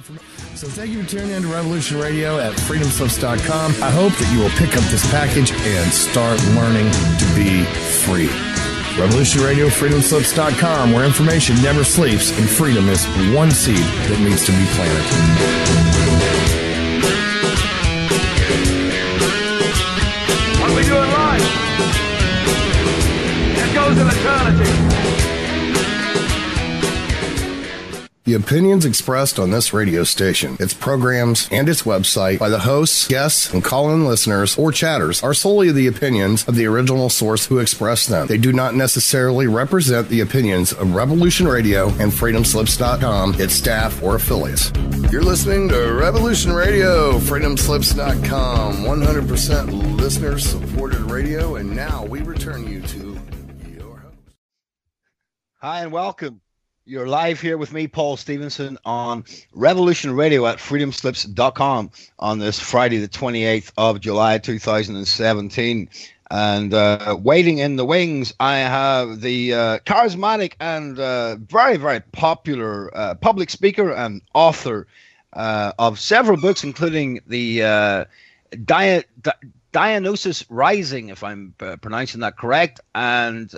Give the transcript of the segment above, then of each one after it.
So thank you for tuning in to Revolution Radio at freedomslips.com. I hope that you will pick up this package and start learning to be free. Revolution Radio, freedomslips.com, where information never sleeps and freedom is one seed that needs to be planted. What we do in life, it goes in eternity. The opinions expressed on this radio station, its programs, and its website by the hosts, guests, and call-in listeners or chatters are solely the opinions of the original source who expressed them. They do not necessarily represent the opinions of Revolution Radio and freedomslips.com, its staff, or affiliates. You're listening to Revolution Radio, freedomslips.com, 100% listener-supported radio, and now we return you to your host. Hi, and welcome. You're live here with me, Paul Stevenson, on Revolution Radio at freedomslips.com on this Friday, the 28th of July, 2017. And waiting in the wings, I have the charismatic and very, very popular public speaker and author of several books, including the Dionysus Rising, if I'm pronouncing that correct, and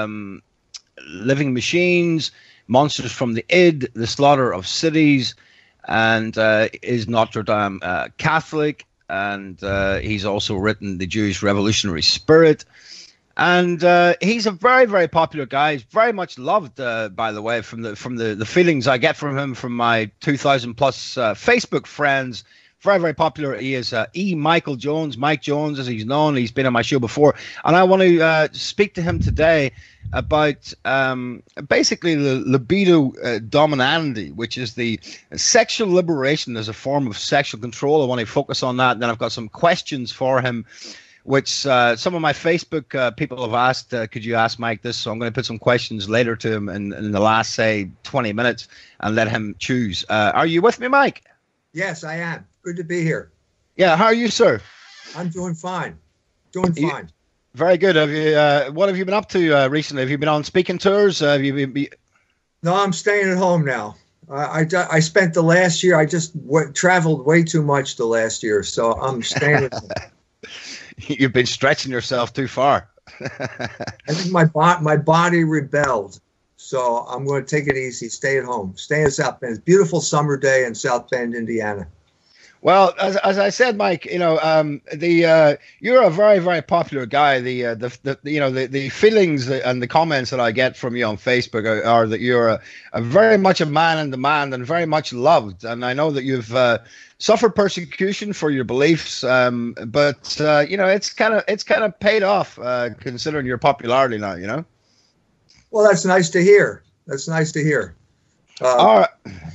Living Machines, Monsters from the Id, The Slaughter of Cities, and is Notre Dame Catholic, and he's also written The Jewish Revolutionary Spirit, and he's a very, very popular guy. He's very much loved, by the way, from the feelings I get from him from my 2,000 plus Facebook friends. Very, very popular. He is Michael Jones, Mike Jones, as he's known. He's been on my show before, and I want to speak to him today about basically the libido dominandi, which is the sexual liberation as a form of sexual control. I want to focus on that, and then I've got some questions for him, which some of my Facebook people have asked, could you ask Mike this? So I'm going to put some questions later to him in the last, say, 20 minutes and let him choose. Are you with me, Mike? Yes, I am. Good to be here. Yeah, how are you, sir? I'm doing fine. Doing fine. Very good. Have you? What have you been up to recently? Have you been on speaking tours? Have you been? No, I'm staying at home now. I spent the last year. I just traveled way too much the last year, so I'm staying at home. You've been stretching yourself too far. I think my body rebelled, so I'm going to take it easy. Stay at home. Stay in South Bend. It's a beautiful summer day in South Bend, Indiana. Well, as I said, Mike, you know, you're a very, very popular guy. The feelings and the comments that I get from you on Facebook are that you're a very much a man in demand and very much loved. And I know that you've suffered persecution for your beliefs, but you know, it's kind of paid off considering your popularity now. You know. Well, that's nice to hear. That's nice to hear. All right.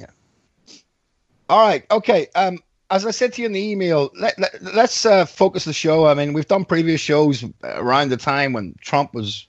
All right. Okay. As I said to you in the email, let's focus the show. I mean, we've done previous shows around the time when Trump was,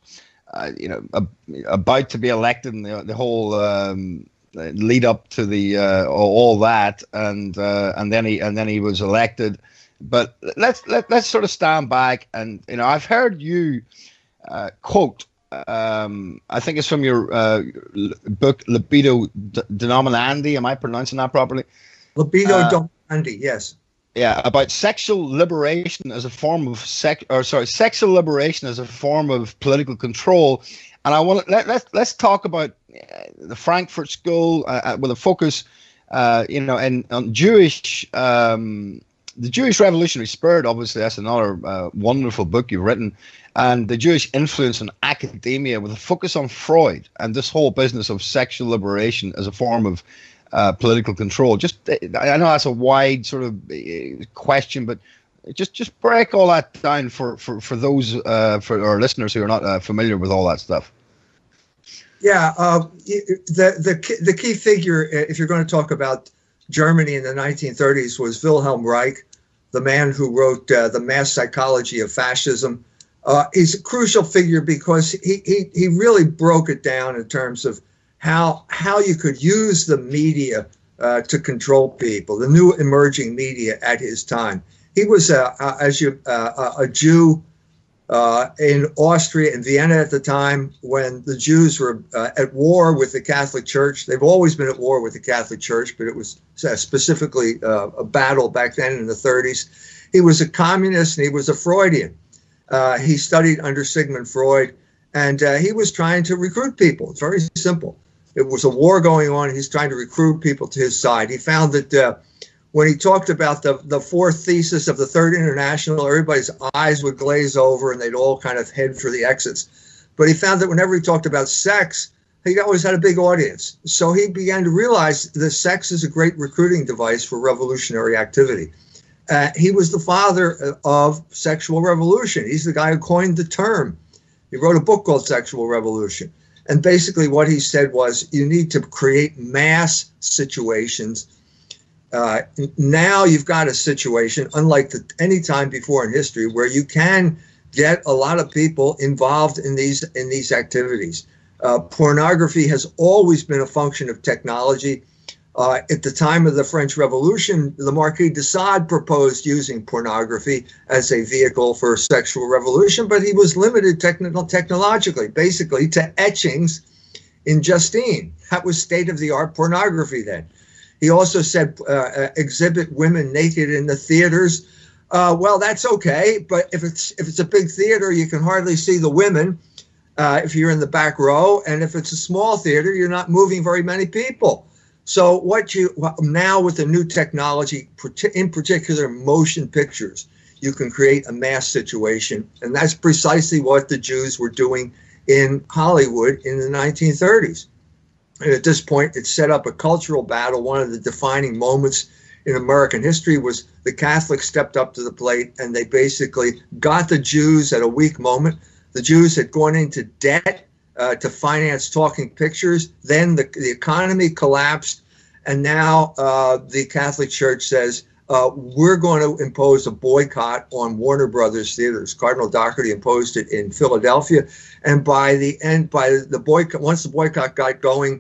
about to be elected, and the whole lead up to the all that, and then he was elected. But let's sort of stand back, and you know, I've heard you quote. I think it's from your book Libido Dominandi. Am I pronouncing that properly? Libido Dominandi. Yes. Yeah, about sexual liberation as a form of sexual liberation as a form of political control, and I want to let's talk about the Frankfurt School with a focus, and on Jewish, the Jewish Revolutionary Spirit. Obviously, that's another wonderful book you've written, and the Jewish influence on academia with a focus on Freud and this whole business of sexual liberation as a form of political control. I know that's a wide sort of question, but just break all that down for those for our listeners who are not familiar with all that stuff. Yeah, the key figure, if you're going to talk about Germany in the 1930s, was Wilhelm Reich, the man who wrote The Mass Psychology of Fascism. He's a crucial figure because he really broke it down in terms of how you could use the media to control people, the new emerging media at his time. He was a Jew in Austria and Vienna at the time, when the Jews were at war with the Catholic Church. They've always been at war with the Catholic Church, but it was specifically a battle back then in the 30s. He was a communist and he was a Freudian. He studied under Sigmund Freud, and he was trying to recruit people. It's very simple. It was a war going on. He's trying to recruit people to his side. He found that when he talked about the fourth thesis of the Third International, everybody's eyes would glaze over and they'd all kind of head for the exits. But he found that whenever he talked about sex, he always had a big audience. So he began to realize that sex is a great recruiting device for revolutionary activity. He was the father of sexual revolution. He's the guy who coined the term. He wrote a book called Sexual Revolution. And basically what he said was, you need to create mass situations. Now you've got a situation, unlike any time before in history, where you can get a lot of people involved in these activities. Pornography has always been a function of technology. At the time of the French Revolution, the Marquis de Sade proposed using pornography as a vehicle for sexual revolution, but he was limited technologically, basically to etchings in Justine. That was state-of-the-art pornography then. He also said exhibit women naked in the theaters. Well, that's okay, but if it's a big theater, you can hardly see the women if you're in the back row, and if it's a small theater, you're not moving very many people. So now with the new technology, in particular motion pictures, you can create a mass situation. And that's precisely what the Jews were doing in Hollywood in the 1930s. And at this point, it set up a cultural battle. One of the defining moments in American history was the Catholics stepped up to the plate and they basically got the Jews at a weak moment. The Jews had gone into debt to finance talking pictures. Then the economy collapsed, and now the Catholic Church says, we're going to impose a boycott on Warner Brothers theaters. Cardinal Doherty imposed it in Philadelphia, and once the boycott got going,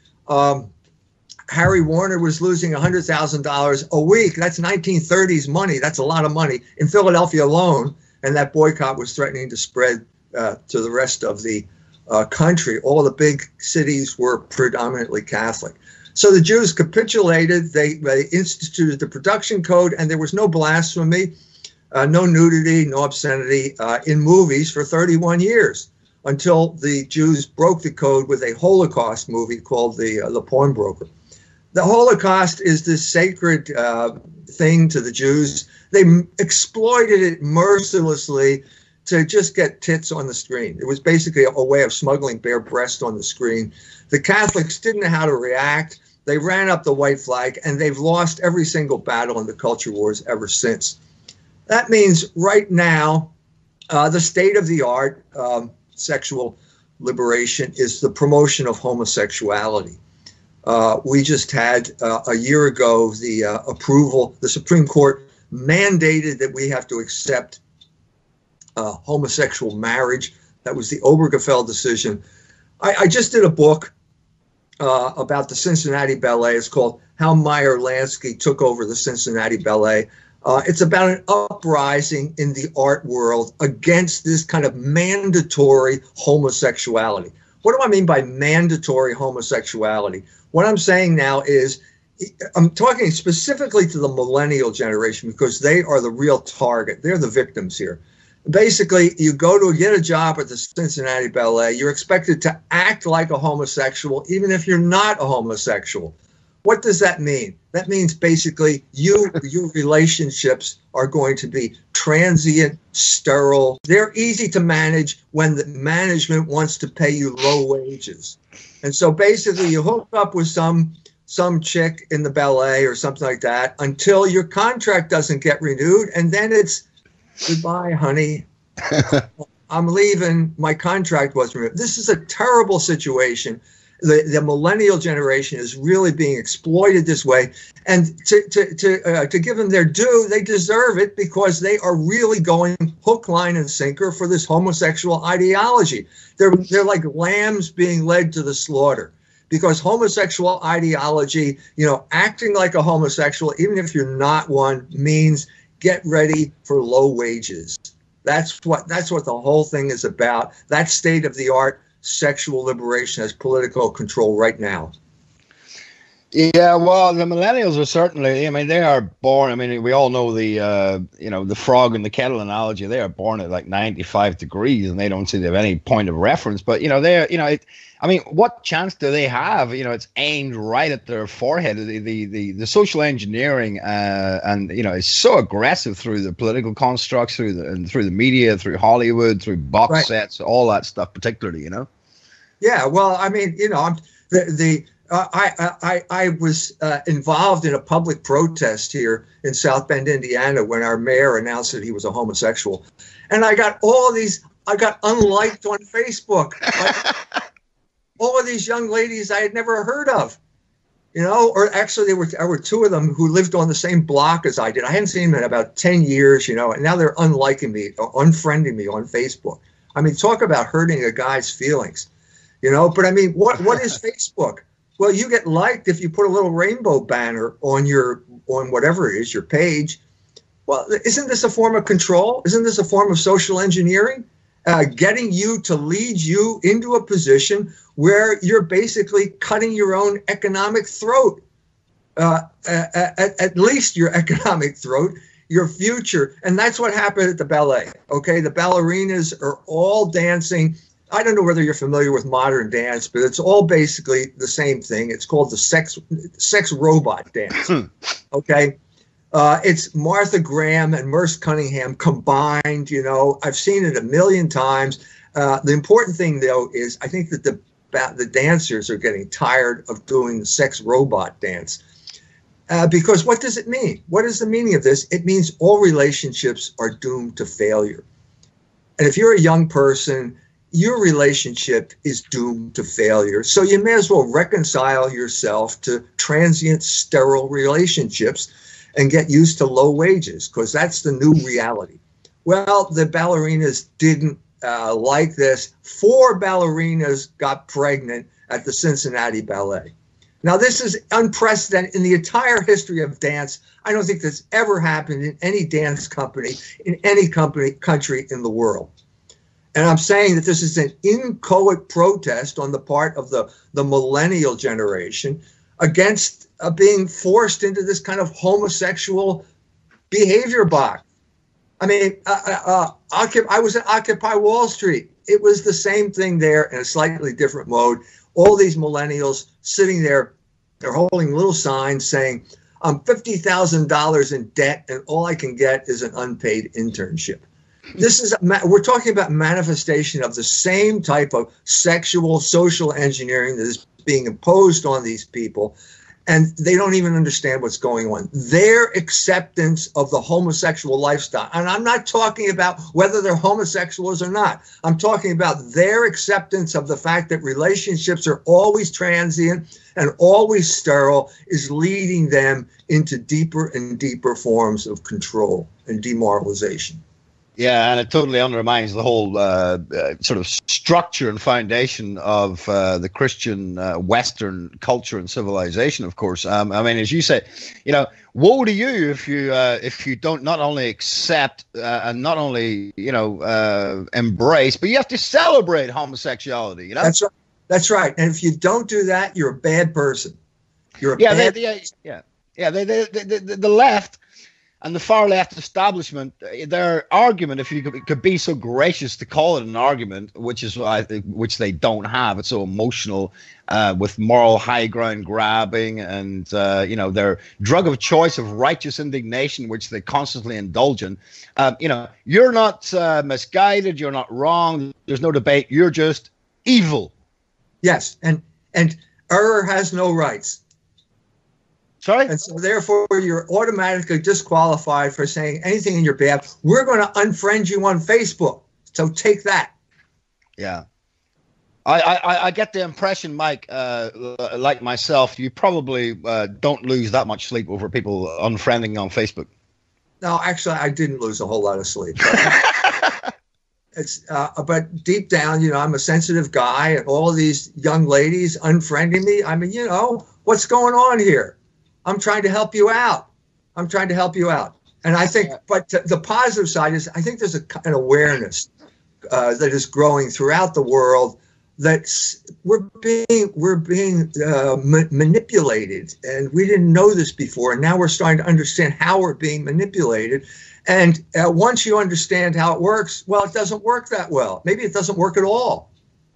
Harry Warner was losing $100,000 a week. That's 1930s money. That's a lot of money in Philadelphia alone, and that boycott was threatening to spread to the rest of the country. All the big cities were predominantly Catholic. So the Jews capitulated. They instituted the production code, and there was no blasphemy, no nudity, no obscenity in movies for 31 years until the Jews broke the code with a Holocaust movie called The Pawnbroker. The Holocaust is this sacred thing to the Jews. They exploited it mercilessly to just get tits on the screen. It was basically a way of smuggling bare breast on the screen. The Catholics didn't know how to react. They ran up the white flag, and they've lost every single battle in the culture wars ever since. That means right now, the state-of-the-art sexual liberation is the promotion of homosexuality. We just had a year ago the Supreme Court mandated that we have to accept homosexual marriage. That was the Obergefell decision. I just did a book about the Cincinnati Ballet. It's called How Meyer Lansky Took Over the Cincinnati Ballet. It's about an uprising in the art world against this kind of mandatory homosexuality. What do I mean by mandatory homosexuality? What I'm saying now is, I'm talking specifically to the millennial generation because they are the real target. They're the victims here. Basically, you go to get a job at the Cincinnati Ballet, you're expected to act like a homosexual, even if you're not a homosexual. What does that mean? That means basically your relationships are going to be transient, sterile. They're easy to manage when the management wants to pay you low wages. And so basically you hook up with some chick in the ballet or something like that until your contract doesn't get renewed, and then it's goodbye, honey. I'm leaving. My contract wasn't renewed. This is a terrible situation. The millennial generation is really being exploited this way. And to give them their due, they deserve it because they are really going hook, line, and sinker for this homosexual ideology. They're like lambs being led to the slaughter because homosexual ideology, acting like a homosexual, even if you're not one, means get ready for low wages. That's what the whole thing is about. That state of the art sexual liberation as political control right now. Yeah, well, the millennials are certainly, I mean, they are born, I mean, we all know the, the frog in the kettle analogy. They are born at like 95 degrees and they don't seem to have any point of reference. But, what chance do they have? It's aimed right at their forehead. The social engineering, is so aggressive through the political constructs, through the media, through Hollywood, through box sets, all that stuff, particularly, Yeah, well, I mean, I was involved in a public protest here in South Bend, Indiana, when our mayor announced that he was a homosexual. And I got unliked on Facebook. All of these young ladies I had never heard of, or actually there were two of them who lived on the same block as I did. I hadn't seen them in about 10 years, and now they're unliking me or unfriending me on Facebook. I mean, talk about hurting a guy's feelings, but I mean, what is Facebook? Well, you get liked if you put a little rainbow banner on whatever it is, your page. Well, isn't this a form of control? Isn't this a form of social engineering? Getting you to lead you into a position where you're basically cutting your own economic throat, at least your economic throat, your future. And that's what happened at the ballet. Okay, the ballerinas are all dancing. I don't know whether you're familiar with modern dance, but it's all basically the same thing. It's called the sex robot dance. Okay. It's Martha Graham and Merce Cunningham combined. I've seen it a million times. The important thing, though, is I think that the dancers are getting tired of doing the sex robot dance. Because what does it mean? What is the meaning of this? It means all relationships are doomed to failure. And if you're a young person, your relationship is doomed to failure. So you may as well reconcile yourself to transient, sterile relationships and get used to low wages, because that's the new reality. Well, the ballerinas didn't like this. 4 ballerinas got pregnant at the Cincinnati Ballet. Now, this is unprecedented in the entire history of dance. I don't think this ever happened in any dance company, in any country in the world. And I'm saying that this is an inchoate protest on the part of the millennial generation against being forced into this kind of homosexual behavior box. I mean, I was at Occupy Wall Street. It was the same thing there in a slightly different mode. All these millennials sitting there, they're holding little signs saying, I'm $50,000 in debt and all I can get is an unpaid internship. We're talking about manifestation of the same type of sexual social engineering that is being imposed on these people, and they don't even understand what's going on. Their acceptance of the homosexual lifestyle, and I'm not talking about whether they're homosexuals or not. I'm talking about their acceptance of the fact that relationships are always transient and always sterile is leading them into deeper and deeper forms of control and demoralization. Yeah, and it totally undermines the whole sort of structure and foundation of the Christian Western culture and civilization. Of course, I mean, as you say, woe to you if you don't not only accept and not only embrace, but you have to celebrate homosexuality. That's right. And if you don't do that, you're a bad person. You're a bad. The left. And the far left establishment, their argument, if you could be so gracious to call it an argument, which they don't have, it's so emotional, with moral high ground grabbing and their drug of choice of righteous indignation, which they constantly indulge in. You're not misguided, you're not wrong. There's no debate. You're just evil. Yes, and error has no rights. Sorry? And so therefore, you're automatically disqualified for saying anything in your behalf. We're going to unfriend you on Facebook. So take that. Yeah. I get the impression, Mike, like myself, you probably don't lose that much sleep over people unfriending on Facebook. No, actually, I didn't lose a whole lot of sleep. But deep down, I'm a sensitive guy, and all of these young ladies unfriending me. I mean, what's going on here? I'm trying to help you out. And I think, but the positive side is, I think there's an awareness that is growing throughout the world that we're being manipulated, and we didn't know this before, and now we're starting to understand how we're being manipulated. And once you understand how it works, well, it doesn't work that well. Maybe it doesn't work at all.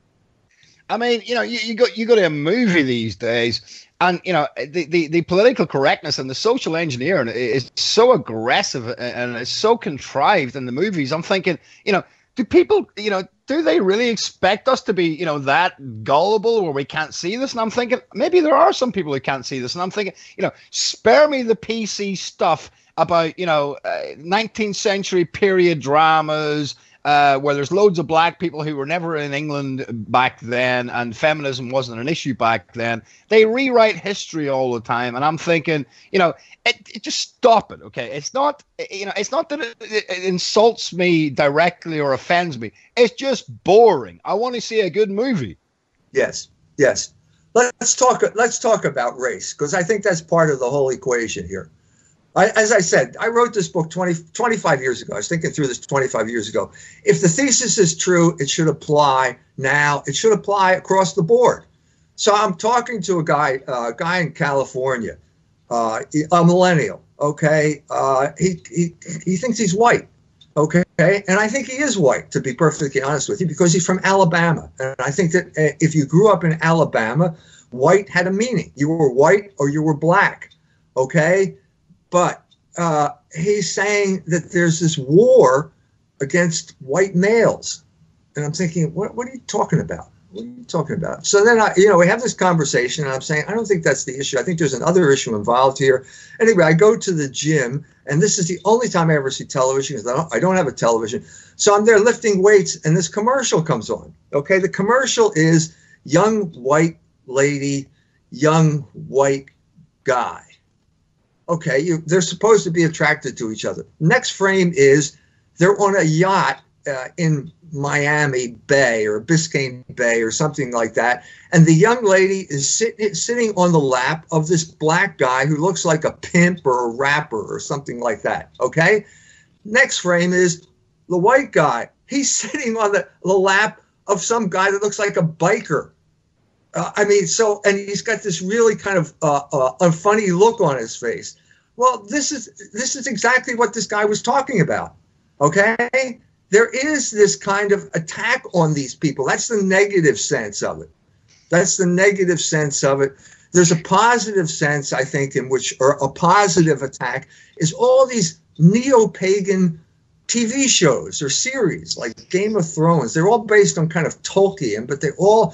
I mean, you go to a movie these days, and the political correctness and the social engineering is so aggressive and it's so contrived in the movies. I'm thinking, do people, do they really expect us to be, that gullible where we can't see this? And I'm thinking maybe there are some people who can't see this. And I'm thinking, spare me the PC stuff about 19th century period dramas where there's loads of black people who were never in England back then, and feminism wasn't an issue back then. They rewrite history all the time, and I'm thinking, it just stop it, okay? It's not, it's not that it insults me directly or offends me. It's just boring. I want to see a good movie. Yes. Let's talk about race, because I think that's part of the whole equation here. As I said, I wrote this book 25 years ago. I was thinking through this 25 years ago. If the thesis is true, it should apply now. It should apply across the board. So I'm talking to a guy in California, a millennial. Okay, he thinks he's white. Okay, and I think he is white, to be perfectly honest with you, because he's from Alabama. And I think that if you grew up in Alabama, white had a meaning. You were white or you were black. Okay. But he's saying that there's this war against white males. And I'm thinking, what are you talking about? What are you talking about? So then, we have this conversation, and I'm saying, I don't think that's the issue. I think there's another issue involved here. Anyway, I go to the gym, and this is the only time I ever see television, because I don't have a television. So I'm there lifting weights, and this commercial comes on. Okay, the commercial is young white lady, young white guy. Okay, they're supposed to be attracted to each other. Next frame is they're on a yacht in Miami Bay or Biscayne Bay or something like that. And the young lady is sitting on the lap of this black guy who looks like a pimp or a rapper or something like that. Okay, next frame is the white guy. He's sitting on the lap of some guy that looks like a biker. And he's got this really kind of a funny look on his face. Well, this is exactly what this guy was talking about. Okay, there is this kind of attack on these people. That's the negative sense of it. There's a positive sense, I think, or a positive attack is all these neo-pagan TV shows or series like Game of Thrones. They're all based on kind of Tolkien, but they all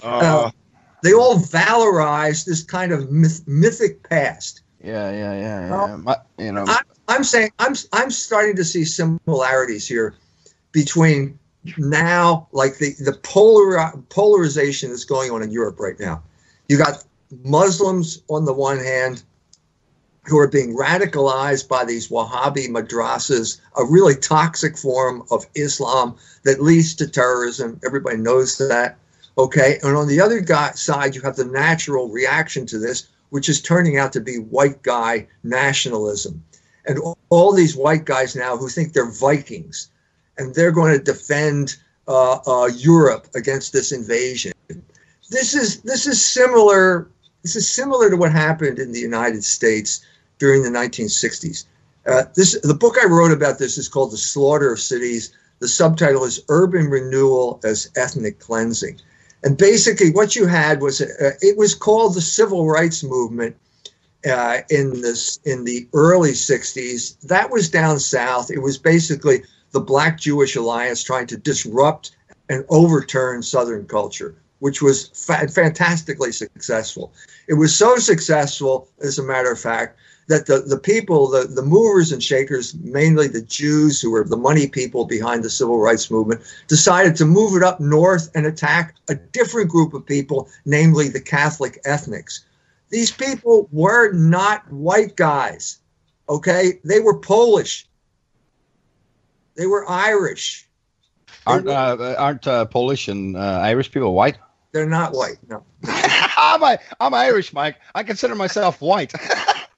valorize this kind of mythic past. Yeah. I'm saying I'm starting to see similarities here between now, like the polarization that's going on in Europe right now. You got Muslims on the one hand who are being radicalized by these Wahhabi madrasas, a really toxic form of Islam that leads to terrorism. Everybody knows that. Okay. And on the other side, you have the natural reaction to this, which is turning out to be white guy nationalism. And all these white guys now who think they're Vikings and they're going to defend Europe against this invasion. This is similar to what happened in the United States during the 1960s. The book I wrote about this is called The Slaughter of Cities. The subtitle is Urban Renewal as Ethnic Cleansing. And basically what you had was, it was called the Civil Rights Movement in the early 60s. That was down south. It was basically the Black Jewish Alliance trying to disrupt and overturn Southern culture, which was fantastically successful. It was so successful, as a matter of fact, that the people, the movers and shakers, mainly the Jews who were the money people behind the civil rights movement, decided to move it up north and attack a different group of people, namely the Catholic ethnics. These people were not white guys, okay? They were Polish. They were Irish. Aren't Polish and Irish people white? They're not white, no. I'm Irish, Mike. I consider myself white.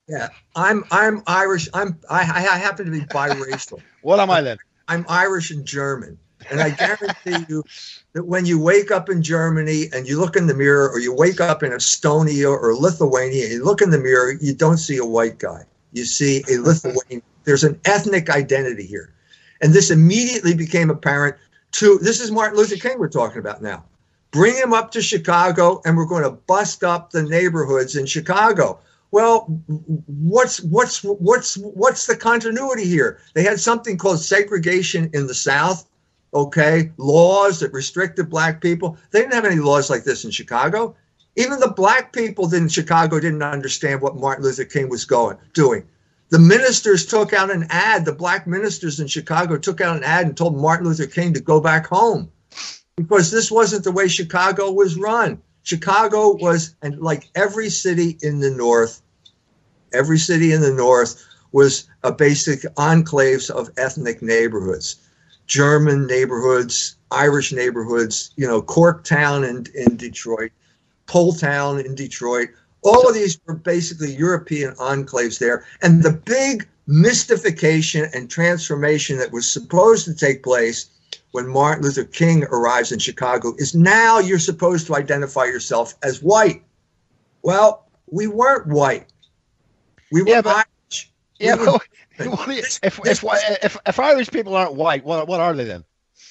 Yeah, I'm Irish. I happen to be biracial. What am I then? I'm Irish and German. And I guarantee you that when you wake up in Germany and you look in the mirror, or you wake up in Estonia or Lithuania, and you look in the mirror, you don't see a white guy. You see a Lithuanian. There's an ethnic identity here. And this immediately became apparent to, this is Martin Luther King we're talking about now. Bring him up to Chicago and we're going to bust up the neighborhoods in Chicago. Well, what's the continuity here? They had something called segregation in the South. Okay, laws that restricted black people. They didn't have any laws like this in Chicago. Even the black people in Chicago didn't understand what Martin Luther King was doing. The ministers took out an ad. The black ministers in Chicago took out an ad and told Martin Luther King to go back home, because this wasn't the way Chicago was run. Chicago was, and like every city in the North was a basic enclaves of ethnic neighborhoods. German neighborhoods, Irish neighborhoods, Corktown in Detroit, Poletown in Detroit. All of these were basically European enclaves there. And the big mystification and transformation that was supposed to take place when Martin Luther King arrives in Chicago is now you're supposed to identify yourself as white. Well, we weren't white. We were Irish. Yeah, if Irish people aren't white, what are they then?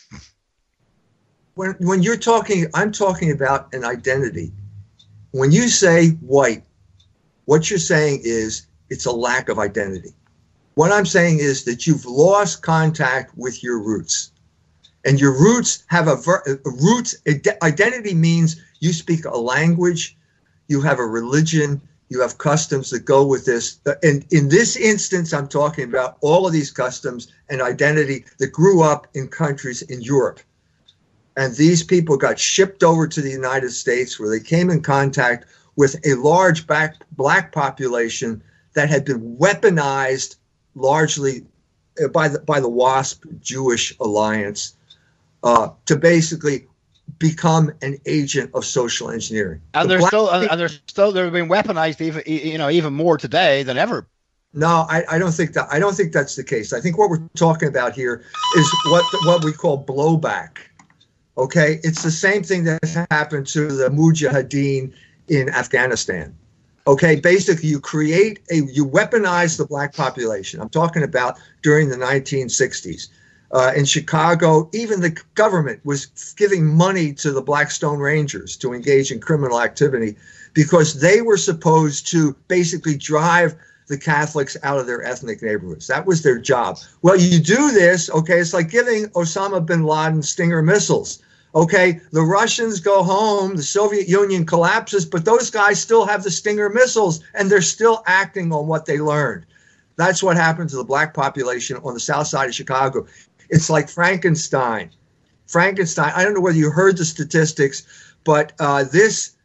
When you're talking, I'm talking about an identity. When you say white, what you're saying is it's a lack of identity. What I'm saying is that you've lost contact with your roots. And your roots have identity means you speak a language, you have a religion, you have customs that go with this. And in this instance, I'm talking about all of these customs and identity that grew up in countries in Europe. And these people got shipped over to the United States, where they came in contact with a large black population that had been weaponized largely by the WASP Jewish Alliance to basically become an agent of social engineering. And they're being weaponized even more today than ever. No, I don't think that. I don't think that's the case. I think what we're talking about here is what we call blowback. Okay, it's the same thing that happened to the Mujahideen in Afghanistan. Okay, basically you weaponize the black population. I'm talking about during the 1960s. In Chicago, even the government was giving money to the Black Stone Rangers to engage in criminal activity because they were supposed to basically drive the Catholics out of their ethnic neighborhoods. That was their job. Well, you do this, okay, it's like giving Osama bin Laden Stinger missiles. Okay, the Russians go home, the Soviet Union collapses, but those guys still have the Stinger missiles and they're still acting on what they learned. That's what happened to the black population on the south side of Chicago. It's like Frankenstein. I don't know whether you heard the statistics, but this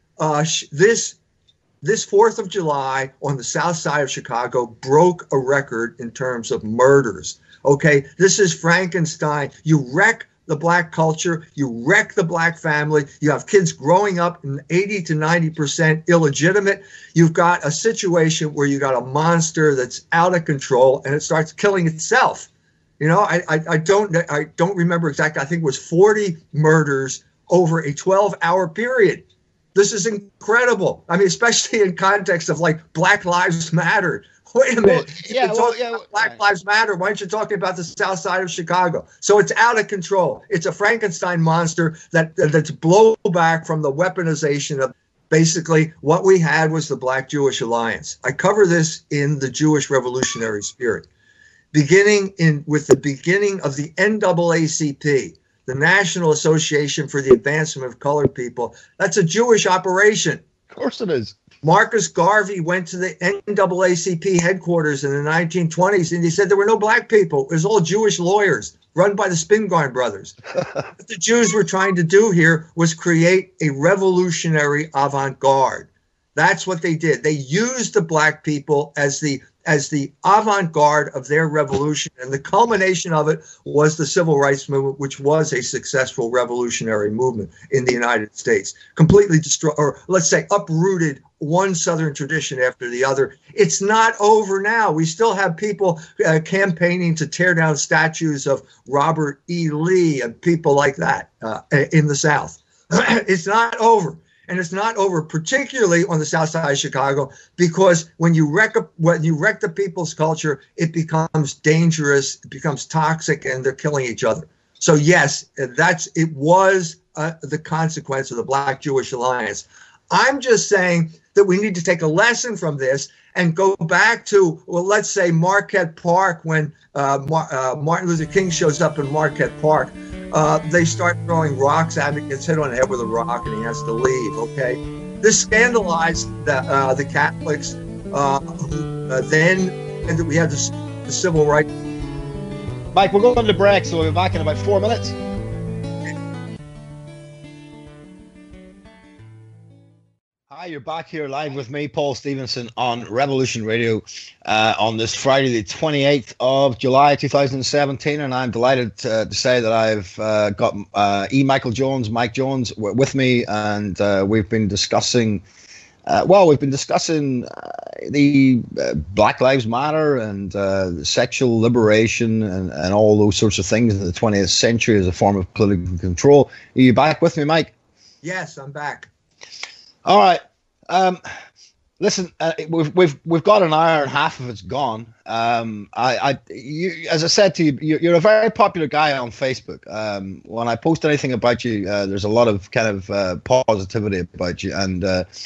4th of July on the south side of Chicago broke a record in terms of murders. Okay, this is Frankenstein. You wreck the black culture, you wreck the black family, you have kids growing up in 80 to 90% illegitimate. You've got a situation where you got a monster that's out of control and it starts killing itself. I don't remember exactly. I think it was 40 murders over a 12-hour period. This is incredible. I mean, especially in context of like Black Lives Matter. Wait a minute. Black Lives Matter. Why aren't you talking about the south side of Chicago? So it's out of control. It's a Frankenstein monster that's blowback from the weaponization of basically what we had was the Black Jewish Alliance. I cover this in The Jewish Revolutionary Spirit. Beginning with the beginning of the NAACP, the National Association for the Advancement of Colored People. That's a Jewish operation. Of course it is. Marcus Garvey went to the NAACP headquarters in the 1920s and he said there were no black people. It was all Jewish lawyers run by the Spingarn brothers. What the Jews were trying to do here was create a revolutionary avant-garde. That's what they did. They used the black people as the as the avant-garde of their revolution, and the culmination of it was the civil rights movement, which was a successful revolutionary movement in the United States. Completely destroyed, or let's say uprooted one Southern tradition after the other. It's not over now. We still have people campaigning to tear down statues of Robert E. Lee and people like that in the South. It's not over. And it's not over, particularly on the South Side of Chicago, because when you wreck the people's culture, it becomes dangerous, it becomes toxic, and they're killing each other. So yes, it was the consequence of the Black-Jewish alliance. I'm just saying that we need to take a lesson from this and go back to, well, let's say Marquette Park, when Martin Luther King shows up in Marquette Park. They start throwing rocks at him. He gets hit on the head with a rock, and he has to leave. Okay, this scandalized the Catholics. Then we had the civil rights. Mike, we're going to break, so we'll be back in about 4 minutes. Hi, you're back here live with me, Paul Stevenson, on Revolution Radio on this Friday, the 28th of July, 2017. And I'm delighted to say that I've got Mike Jones with me. And we've been discussing, the Black Lives Matter and sexual liberation and all those sorts of things in the 20th century as a form of political control. Are you back with me, Mike? Yes, I'm back. All right. Listen, we've got an hour and half of it's gone. As I said to you, you're a very popular guy on Facebook. When I post anything about you, there's a lot of kind of positivity about you. And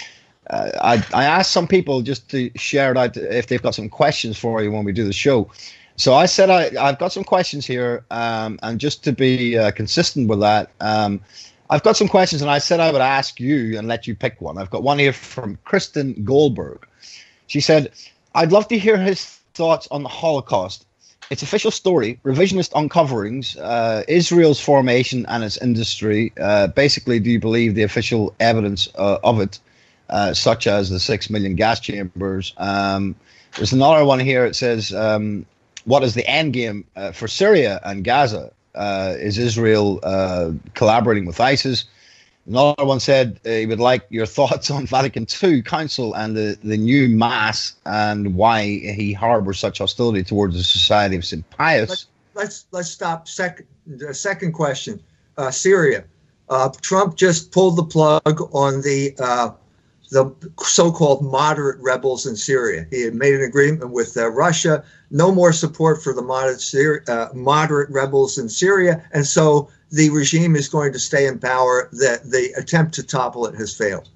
I asked some people just to share it out if they've got some questions for you when we do the show. So I said I've got some questions here, and just to be consistent with that. I've got some questions, and I said I would ask you and let you pick one. I've got one here from Kristen Goldberg. She said, I'd love to hear his thoughts on the Holocaust. Its official story, revisionist uncoverings, Israel's formation and its industry. Basically, do you believe the official evidence of it, such as the 6 million gas chambers? There's another one here. It says, what is the end game for Syria and Gaza? Is Israel collaborating with ISIS? Another one said he would like your thoughts on Vatican II Council and the new Mass and why he harbors such hostility towards the Society of St. Pius. Let's stop. Second question, Syria. Trump just pulled the plug on the so-called moderate rebels in Syria. He had made an agreement with Russia, no more support for the moderate rebels in Syria, and so the regime is going to stay in power. The attempt to topple it has failed.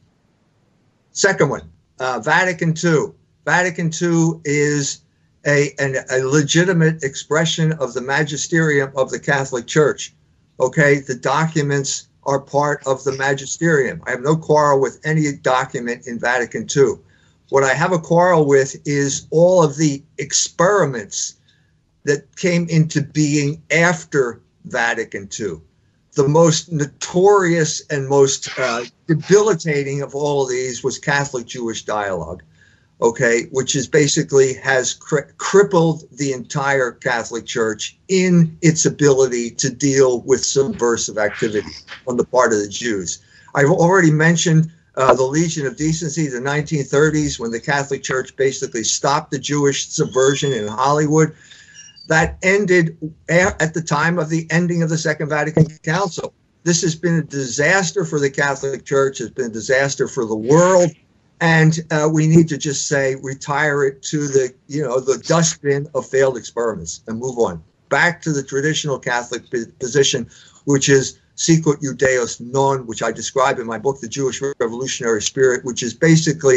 Second one, Vatican II. Vatican II is a legitimate expression of the magisterium of the Catholic Church. Okay, the documents are part of the magisterium. I have no quarrel with any document in Vatican II. What I have a quarrel with is all of the experiments that came into being after Vatican II. The most notorious and most debilitating of all of these was Catholic-Jewish dialogue, okay, which is basically has crippled the entire Catholic Church in its ability to deal with subversive activity on the part of the Jews. I've already mentioned the Legion of Decency, the 1930s, when the Catholic Church basically stopped the Jewish subversion in Hollywood. That ended at the time of the ending of the Second Vatican Council. This has been a disaster for the Catholic Church. It's been a disaster for the world. And we need to just say, retire it to the dustbin of failed experiments and move on. Back to the traditional Catholic position, which is Sicut Judaeus Non, which I describe in my book, The Jewish Revolutionary Spirit, which is basically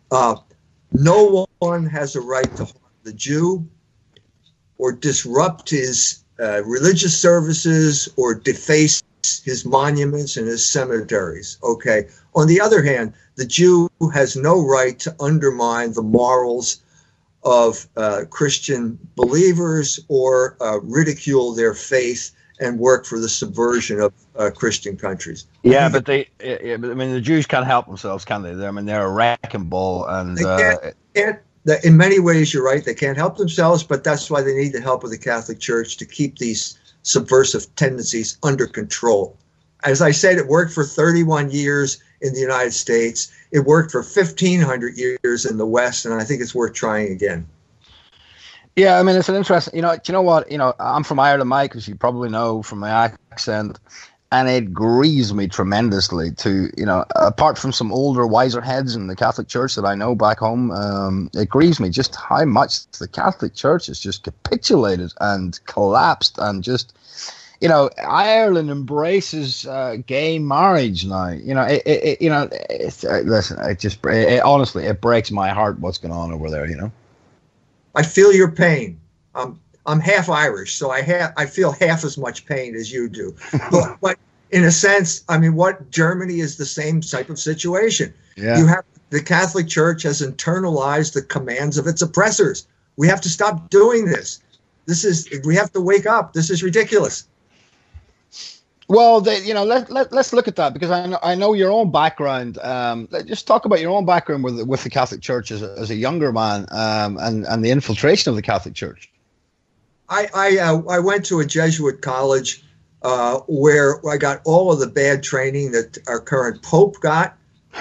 no one has a right to harm the Jew or disrupt his religious services or deface his monuments and his cemeteries. Okay. On the other hand, the Jew has no right to undermine the morals of Christian believers or ridicule their faith and work for the subversion of Christian countries. Yeah, but the Jews can't help themselves, can they? They're a wrecking ball, and they that in many ways, you're right. They can't help themselves, but that's why they need the help of the Catholic Church to keep these subversive tendencies under control. As I said, it worked for 31 years in the United States. It worked for 1,500 years in the West, and I think it's worth trying again. Yeah, I mean, it's an interesting, do you know what? I'm from Ireland, Mike, as you probably know from my accent, and it grieves me tremendously to, apart from some older, wiser heads in the Catholic Church that I know back home, it grieves me just how much the Catholic Church has just capitulated and collapsed and just, Ireland embraces gay marriage now. Listen, honestly, it breaks my heart what's going on over there, I feel your pain. I'm half Irish, so I feel half as much pain as you do. But in a sense, I mean, Germany is the same type of situation. Yeah. You have the Catholic Church has internalized the commands of its oppressors. We have to stop doing this. We have to wake up. This is ridiculous. Well, let's look at that, because I know your own background. Just talk about your own background with the Catholic Church as a younger man, and the infiltration of the Catholic Church. I went to a Jesuit college where I got all of the bad training that our current Pope got.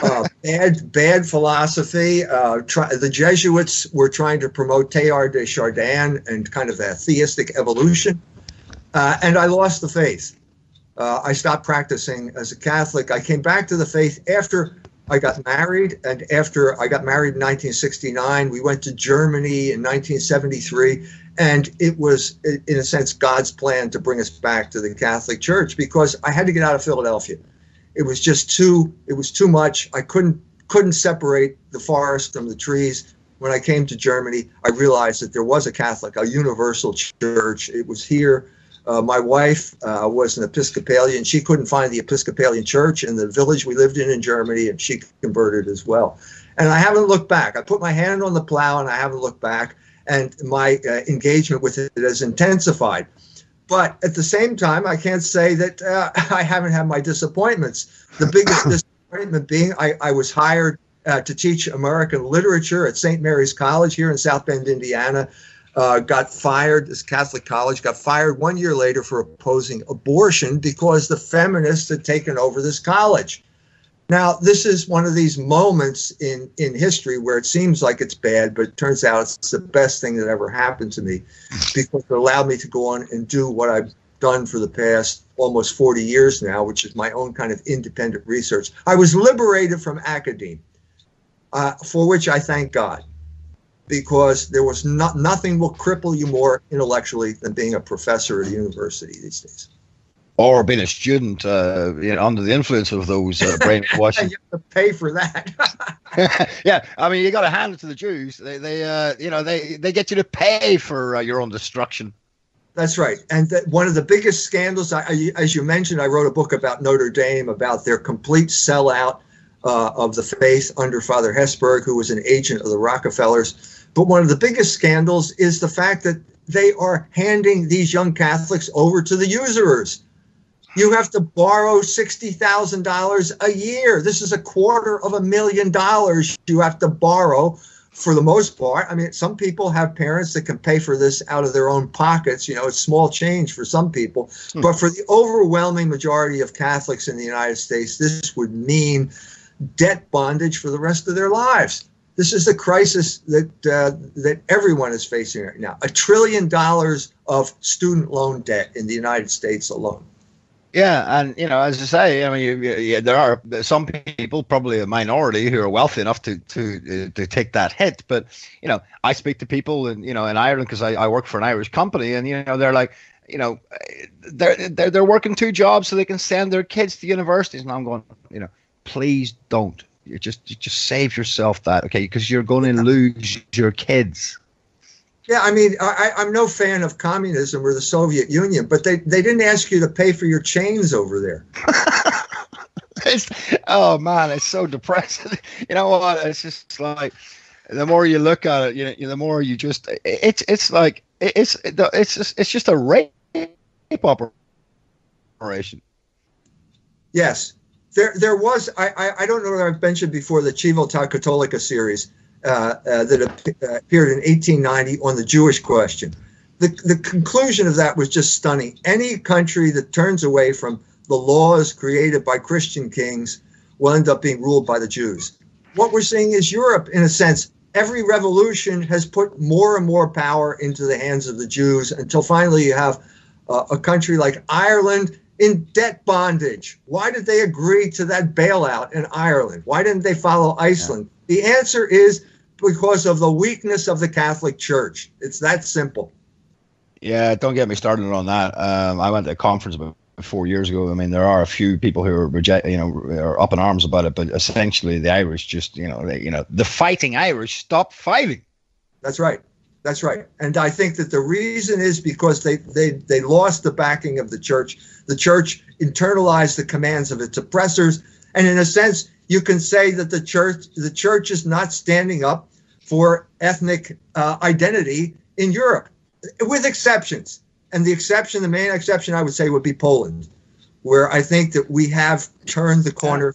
Bad philosophy. The Jesuits were trying to promote Teilhard de Chardin and kind of a theistic evolution, and I lost the faith. I stopped practicing as a Catholic. I came back to the faith after I got married, and after I got married in 1969, we went to Germany in 1973, and it was, in a sense, God's plan to bring us back to the Catholic Church, because I had to get out of Philadelphia. It was too much. I couldn't separate the forest from the trees. When I came to Germany, I realized that there was a universal church. It was here. My wife was an Episcopalian. She couldn't find the Episcopalian church in the village we lived in Germany, and she converted as well. And I haven't looked back. I put my hand on the plow, and I haven't looked back. And my engagement with it has intensified. But at the same time, I can't say that I haven't had my disappointments. The biggest disappointment being I was hired to teach American literature at St. Mary's College here in South Bend, Indiana. Got fired, this Catholic college, got fired 1 year later for opposing abortion because the feminists had taken over this college. Now, this is one of these moments in history where it seems like it's bad, but it turns out it's the best thing that ever happened to me, because it allowed me to go on and do what I've done for the past almost 40 years now, which is my own kind of independent research. I was liberated from academia, for which I thank God, because there was nothing will cripple you more intellectually than being a professor at a university these days. Or being a student under the influence of those brainwashing. You have to pay for that. Yeah, I mean, you got to hand it to the Jews. They get you to pay for your own destruction. That's right. And one of the biggest scandals, as you mentioned, I wrote a book about Notre Dame, about their complete sellout of the faith under Father Hesburgh, who was an agent of the Rockefellers. But one of the biggest scandals is the fact that they are handing these young Catholics over to the usurers. You have to borrow $60,000 a year. This is $250,000 you have to borrow for the most part. I mean, some people have parents that can pay for this out of their own pockets. It's small change for some people. But for the overwhelming majority of Catholics in the United States, this would mean debt bondage for the rest of their lives. This is the crisis that everyone is facing right now. $1 trillion of student loan debt in the United States alone. Yeah, and as I say, I mean, there are some people, probably a minority, who are wealthy enough to take that hit. But I speak to people in Ireland, because I work for an Irish company, and they're like, they're working 2 jobs so they can send their kids to universities, and I'm going, please don't. You just save yourself that, okay? Because you're going to lose your kids. Yeah, I mean, I'm no fan of communism or the Soviet Union, but they didn't ask you to pay for your chains over there. Oh man, it's so depressing. You know what? It's just like, the more you look at it, the more you just it's just a rape operation. Yes, there was. I don't know if I've mentioned before the Civiltà Cattolica series. that appeared in 1890 on the Jewish question. The conclusion of that was just stunning. Any country that turns away from the laws created by Christian kings will end up being ruled by the Jews. What we're seeing is Europe, in a sense. Every revolution has put more and more power into the hands of the Jews until finally you have a country like Ireland in debt bondage. Why did they agree to that bailout in Ireland? Why didn't they follow Iceland? The answer is because of the weakness of the Catholic Church. It's that simple. Yeah, don't get me started on that. I went to a conference about 4 years ago. I mean, there are a few people who are up in arms about it, but essentially the Irish just, the fighting Irish stopped fighting. That's right. That's right. And I think that the reason is because they lost the backing of the church. The church internalized the commands of its oppressors. And in a sense, you can say that the church is not standing up for ethnic identity in Europe, with exceptions. And the main exception, I would say, would be Poland, where I think that we have turned the corner.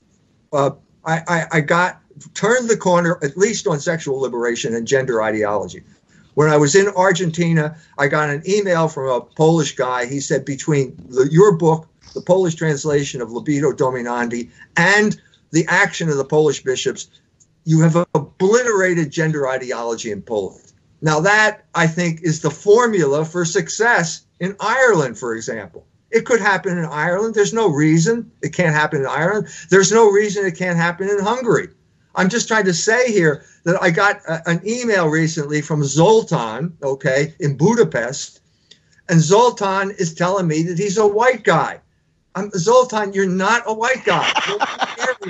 I turned the corner, at least on sexual liberation and gender ideology. When I was in Argentina, I got an email from a Polish guy. He said, between your book, the Polish translation of Libido Dominandi, and the action of the Polish bishops, you have obliterated gender ideology in Poland. Now that, I think, is the formula for success in Ireland, for example. It could happen in Ireland. There's no reason it can't happen in Ireland. There's no reason it can't happen in Hungary. I'm just trying to say here that I got an email recently from Zoltan, in Budapest, and Zoltan is telling me that he's a white guy. Zoltan, you're not a white guy. You're Hungarian.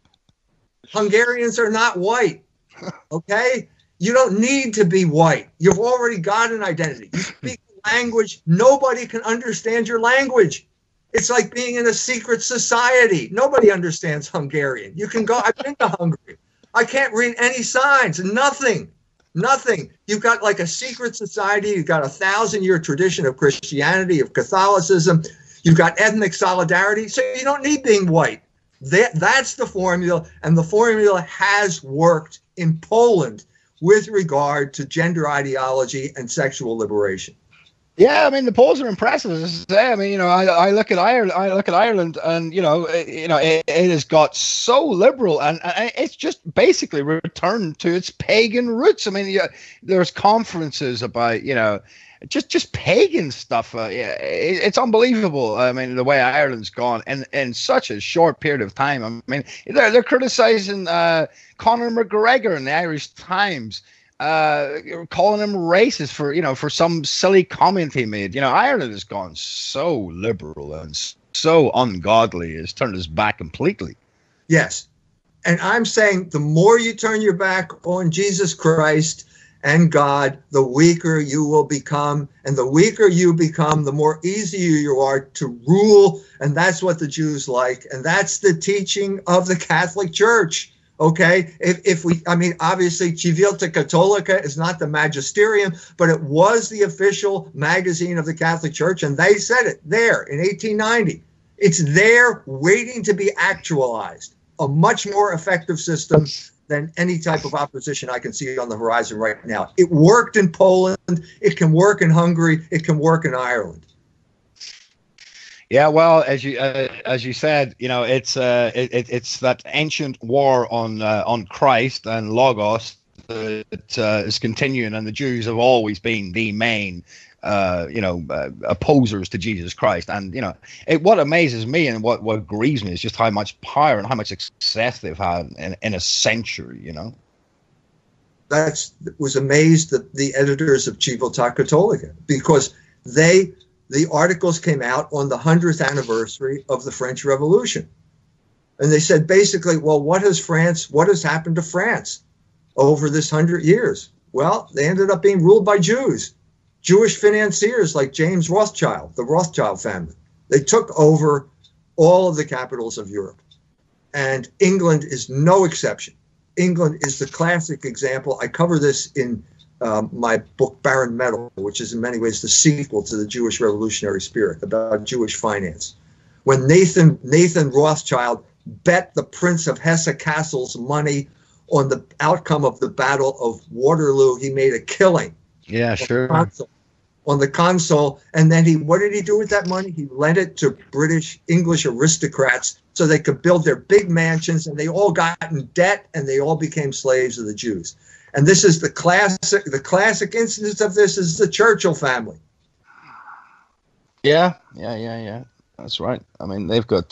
Hungarians are not white, okay? You don't need to be white. You've already got an identity. You speak language. Nobody can understand your language. It's like being in a secret society. Nobody understands Hungarian. You can go, I've been to Hungary. I can't read any signs, nothing. You've got like a secret society. You've got a 1,000-year tradition of Christianity, of Catholicism. You've got ethnic solidarity. So you don't need being white. That's the formula. And the formula has worked in Poland with regard to gender ideology and sexual liberation. Yeah, I mean, the polls are impressive. As I say, I mean, I look at Ireland, and it has got so liberal, and it's just basically returned to its pagan roots. I mean, there's conferences about just pagan stuff. It's unbelievable. I mean, the way Ireland's gone in such a short period of time. I mean, they're criticizing Conor McGregor in the Irish Times, calling him racist for some silly comment he made. Ireland has gone so liberal and so ungodly. It's turned its back completely. Yes. And I'm saying the more you turn your back on Jesus Christ and God, the weaker you will become. And the weaker you become, the more easier you are to rule. And that's what the Jews like. And that's the teaching of the Catholic Church. Okay, obviously, Civiltà Cattolica is not the magisterium, but it was the official magazine of the Catholic Church, and they said it there in 1890. It's there waiting to be actualized, a much more effective system than any type of opposition I can see on the horizon right now. It worked in Poland, it can work in Hungary, it can work in Ireland. Yeah, well, as you said, it's that ancient war on Christ and Logos that is continuing, and the Jews have always been the main, opposers to Jesus Christ. And what amazes me and what grieves me is just how much power and how much success they've had in a century. Was amazed that the editors of Civiltà Cattolica, because the articles came out on the 100th anniversary of the French Revolution. And they said, basically, well, what has happened to France over this 100 years? Well, they ended up being ruled by Jews, Jewish financiers like James Rothschild, the Rothschild family. They took over all of the capitals of Europe. And England is no exception. England is the classic example. I cover this in my book, Barren Metal, which is in many ways the sequel to the Jewish Revolutionary Spirit, about Jewish finance. When Nathan Rothschild bet the Prince of Hesse-Kassel's money on the outcome of the Battle of Waterloo. He made a killing. Yeah, sure. On the console, and then what did he do with that money? He lent it to English aristocrats so they could build their big mansions, and they all got in debt, and they all became slaves of the Jews. And this is the classic instance of this is the Churchill family. Yeah. That's right. I mean, they've got,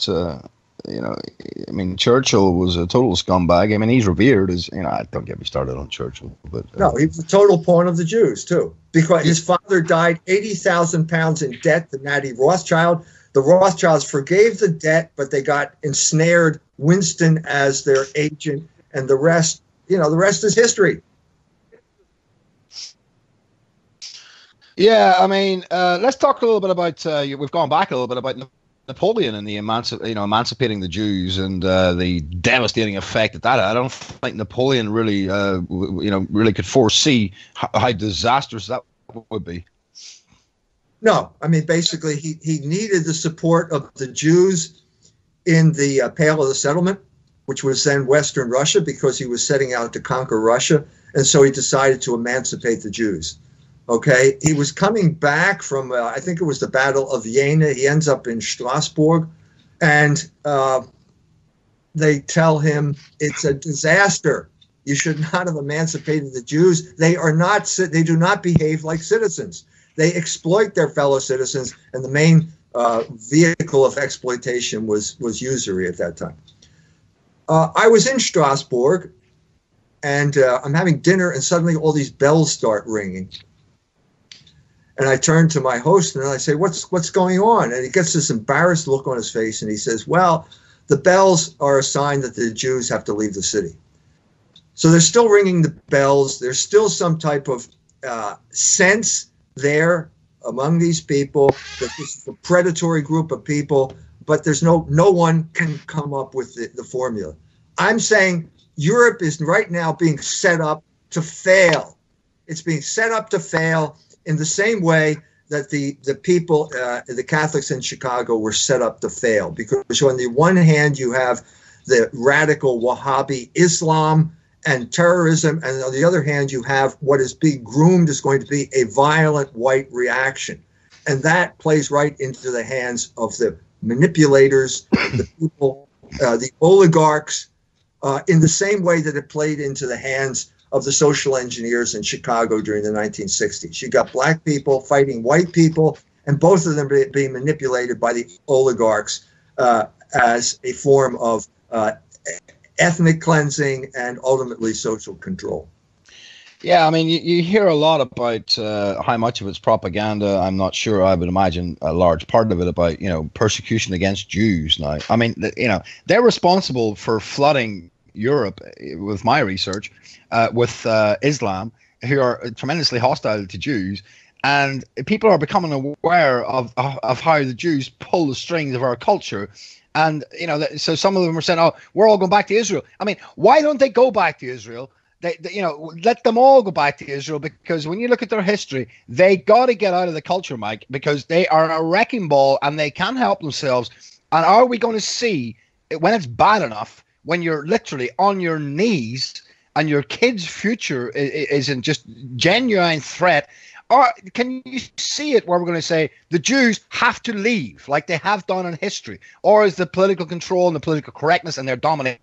Churchill was a total scumbag. I mean, he's revered as, don't get me started on Churchill. But no, he was a total pawn of the Jews, too, because his father died 80,000 pounds in debt to Mattie Rothschild. The Rothschilds forgave the debt, but they got ensnared Winston as their agent, and the rest is history. Yeah, I mean, let's talk a little bit about. We've gone back a little bit about Napoleon and the emancipating the Jews and the devastating effect that had. I don't think Napoleon really, really could foresee how disastrous that would be. No, I mean, basically, he needed the support of the Jews in the Pale of the Settlement, which was then Western Russia, because he was setting out to conquer Russia, and so he decided to emancipate the Jews. Okay, he was coming back from, I think it was the Battle of Jena. He ends up in Strasbourg, and they tell him it's a disaster. You should not have emancipated the Jews. They do not behave like citizens. They exploit their fellow citizens, and the main vehicle of exploitation was usury at that time. I was in Strasbourg, and I'm having dinner, and suddenly all these bells start ringing. And I turn to my host and I say, what's going on? And he gets this embarrassed look on his face, and he says, well, the bells are a sign that the Jews have to leave the city. So they're still ringing the bells. There's still some type of sense there among these people that this is a predatory group of people, but there's no one can come up with the formula. I'm saying Europe is right now being set up to fail. It's being set up to fail in the same way that the people, the Catholics in Chicago, were set up to fail. Because on the one hand, you have the radical Wahhabi Islam and terrorism, and on the other hand, you have what is being groomed is going to be a violent white reaction. And that plays right into the hands of the manipulators, the people, the oligarchs, in the same way that it played into the hands of the social engineers in Chicago during the 1960s. You got black people fighting white people, and both of them being manipulated by the oligarchs as a form of ethnic cleansing and ultimately social control. Yeah, I mean, you hear a lot about how much of it's propaganda. I'm not sure. I would imagine a large part of it about, persecution against Jews now. I mean, they're responsible for flooding Europe, with my research, with Islam, who are tremendously hostile to Jews. And people are becoming aware of how the Jews pull the strings of our culture. And, so some of them are saying, oh, we're all going back to Israel. I mean, why don't they go back to Israel? They let them all go back to Israel, because when you look at their history, they got to get out of the culture, Mike, because they are a wrecking ball and they can't help themselves. And are we going to see, when it's bad enough, when you're literally on your knees and your kid's future is in just genuine threat, or can you see it where we're going to say the Jews have to leave like they have done in history? Or is the political control and the political correctness and their domination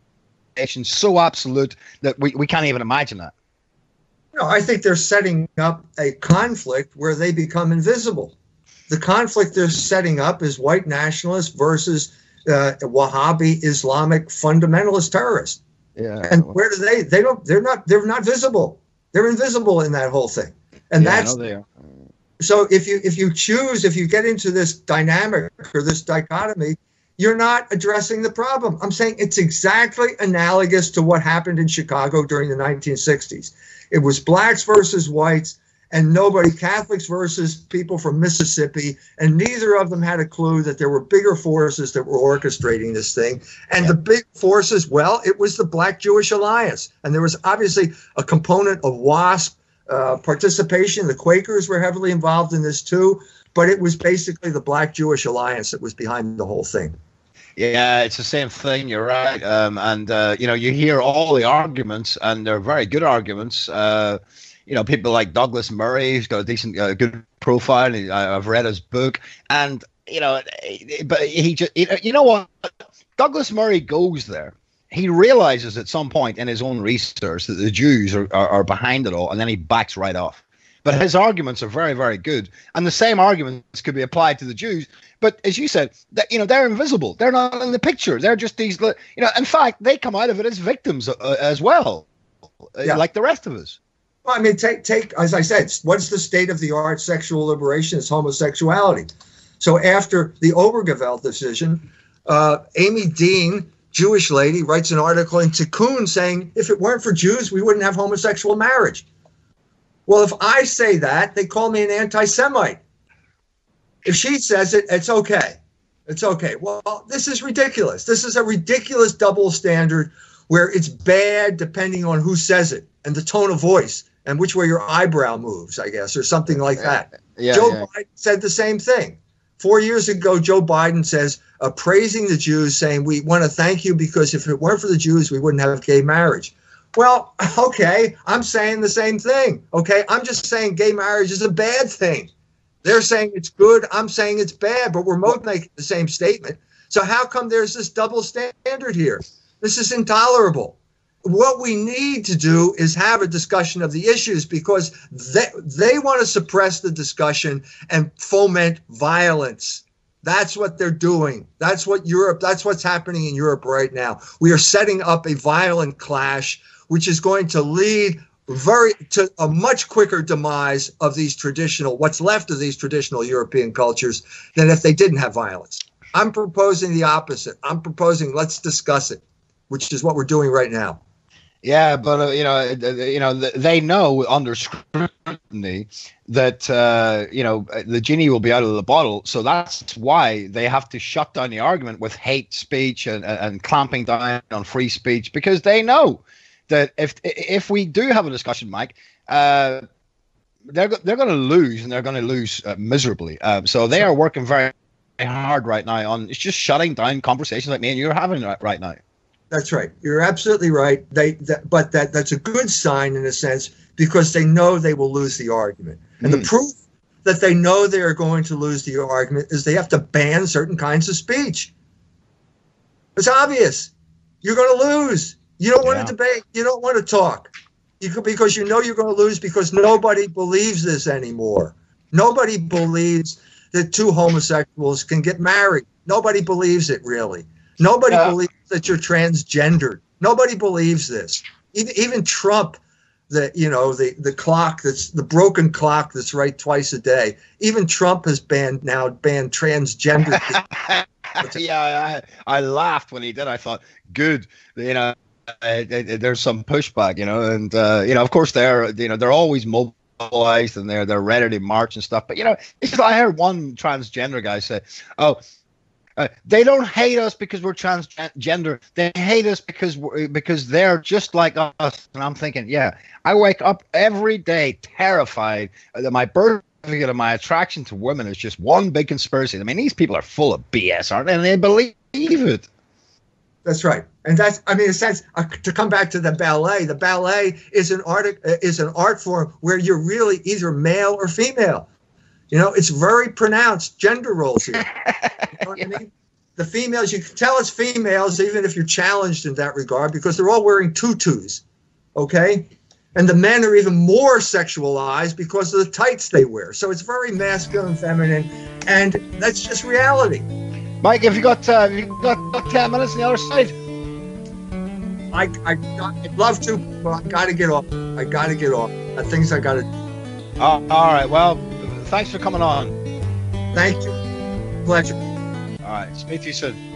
so absolute that we can't even imagine that? No, I think they're setting up a conflict where they become invisible. The conflict they're setting up is white nationalists versus Wahhabi Islamic fundamentalist terrorists. Yeah. And where do they're not visible. They're invisible in that whole thing. And that's, they are. So if you get into this dynamic or this dichotomy, you're not addressing the problem. I'm saying it's exactly analogous to what happened in Chicago during the 1960s. It was blacks versus whites, and Catholics versus people from Mississippi, and neither of them had a clue that there were bigger forces that were orchestrating this thing. And the big forces, well, it was the Black Jewish Alliance. And there was obviously a component of WASP participation. The Quakers were heavily involved in this too, but it was basically the Black Jewish Alliance that was behind the whole thing. Yeah, it's the same thing. You're right. You hear all the arguments, and they're very good arguments. People like Douglas Murray, who's got a decent, good profile. I've read his book, and but he just, you know what? Douglas Murray goes there. He realizes at some point in his own research that the Jews are behind it all, and then he backs right off. But his arguments are very, very good, and the same arguments could be applied to the Jews. But as you said, they're invisible. They're not in the picture. They're just these. In fact, they come out of it as victims as well, like the rest of us. Well, I mean, take as I said, what's the state of the art? Sexual liberation is homosexuality. So after the Obergefell decision, Amy Dean, Jewish lady, writes an article in Tikkun saying, if it weren't for Jews, we wouldn't have homosexual marriage. Well, if I say that, they call me an anti-Semite. If she says it, it's okay. It's okay. Well, this is ridiculous. This is a ridiculous double standard where it's bad depending on who says it and the tone of voice and which way your eyebrow moves, I guess, or something like that. Joe Biden said the same thing. 4 years ago, Joe Biden says, praising the Jews, saying, we want to thank you because if it weren't for the Jews, we wouldn't have gay marriage. Well, okay, I'm saying the same thing. Okay, I'm just saying gay marriage is a bad thing. They're saying it's good. I'm saying it's bad, but we're both making the same statement. So how come there's this double standard here? This is intolerable. What we need to do is have a discussion of the issues because they want to suppress the discussion and foment violence. That's what they're doing. That's what's happening in Europe right now. We are setting up a violent clash, which is going to lead to a much quicker demise of what's left of these traditional European cultures than if they didn't have violence. I'm proposing the opposite. I'm proposing let's discuss it, which is what we're doing right now. Yeah, but they know under scrutiny that the genie will be out of the bottle. So that's why they have to shut down the argument with hate speech and clamping down on free speech, because they know that if we do have a discussion, Mike, they're going to lose, and they're going to lose miserably. So they are working very hard right now on just shutting down conversations like me and you're having right now. That's right. You're absolutely right. But that's a good sign in a sense because they know they will lose the argument. And the proof that they know they are going to lose the argument is they have to ban certain kinds of speech. It's obvious. You're going to lose. You don't want to debate. You don't want to talk because you know you're going to lose because nobody believes this anymore. Nobody believes that two homosexuals can get married. Nobody believes it, really. Nobody believes that you're transgendered. Nobody believes this. Even Trump, the clock the broken clock that's right twice a day. Even Trump has banned transgender. Yeah, I laughed when he did. I thought, good, there's some pushback, and of course they're always mobilized and they're ready to march and stuff. But I heard one transgender guy say, "Oh, they don't hate us because we're transgender. They hate us because they're just like us." And I'm thinking, yeah, I wake up every day terrified that my birth certificate and my attraction to women is just one big conspiracy. I mean, these people are full of BS, aren't they? And they believe it. That's right. And in a sense, to come back to the ballet is an art form where you're really either male or female. It's very pronounced gender roles here. You know what I mean? The females, you can tell it's females even if you're challenged in that regard because they're all wearing tutus, okay? And the men are even more sexualized because of the tights they wear. So it's very masculine, feminine, and that's just reality. Mike, have you got 10 minutes on the other side? I'd love to, but I got to get off. Things I got to do. All right. Well, thanks for coming on. Thank you. Pleasure. All right. Speak to you soon.